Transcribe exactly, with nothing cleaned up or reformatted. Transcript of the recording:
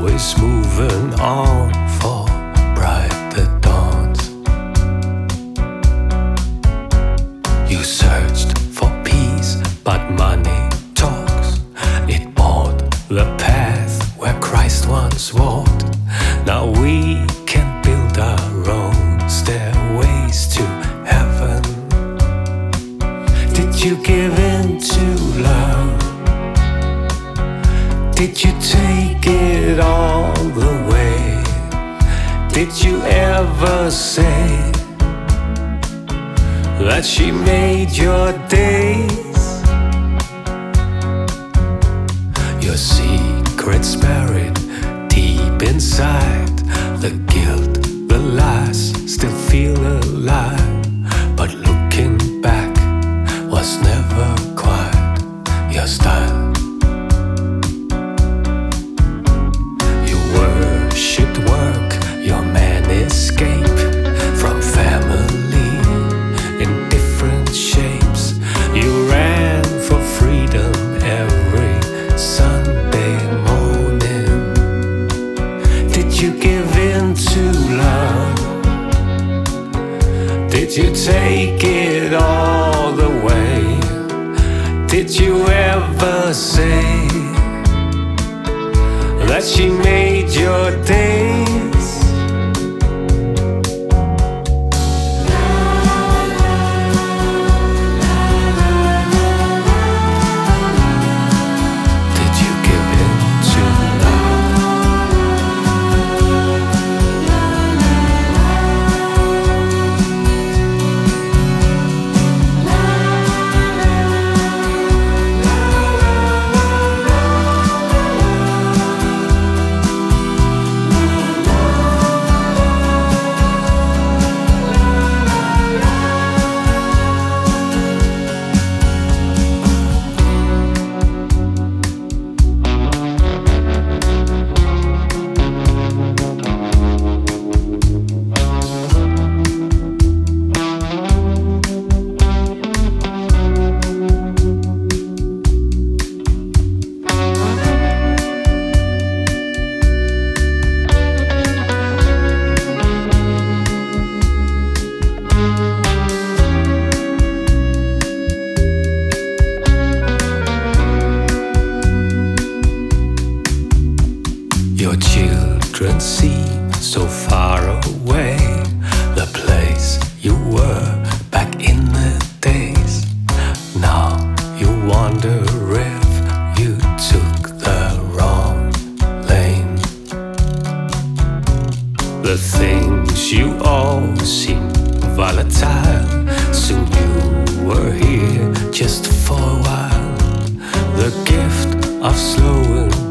always moving on for brighter dawns. You searched for peace, but money talks. It bought the path where Christ once walked. Now we can build our own stairways to heaven. Did you give in to love? Did you take it all the way? Did you ever say that she made your days? Your secrets buried deep inside. The guilt, the lies still feel alive. But looking back was never quite your style. You worshipped work, your man escape from family in different shapes. You ran for freedom every Sunday morning. Did you give in to love? Did you take it all the way? Did you ever say that she made your days? Did you give in to love? Your children seem so far away, the place you were back in the days. Now you wonder if you took the wrong lane. The things you owe seem volatile. Soon you were here just for a while. The gift of slowing